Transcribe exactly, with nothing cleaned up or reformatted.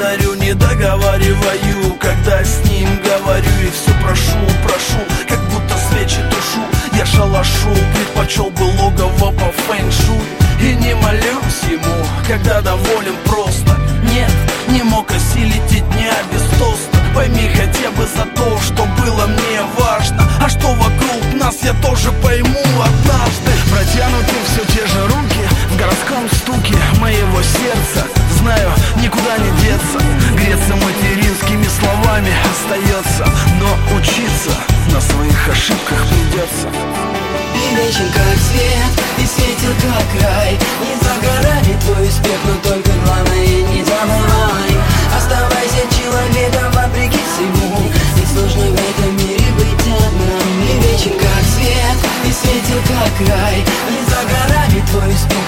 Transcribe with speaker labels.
Speaker 1: благодарю, не договариваю, когда с ним говорю. И все прошу, прошу, как будто свечи тушу. Я шалашу, предпочел бы логово по фэншуй. И не молюсь ему, когда доволен просто. Нет, не мог осилить и дня без тоста. Пойми хотя бы за то, что было мне важно. А что вокруг нас, я тоже пойму однажды.
Speaker 2: Протянуты все те же руки в городском стуке моего сердца. Знаю, никуда не деться, греться материнскими словами остается. Но учиться на своих ошибках придется.
Speaker 3: И вечен как свет, и светил как рай. Не за горами твой успех, но только главное не забывай. Оставайся человеком вопреки всему. Ведь сложно в этом мире быть одному. И вечен как свет, и светил как рай. Не за горами твой успех,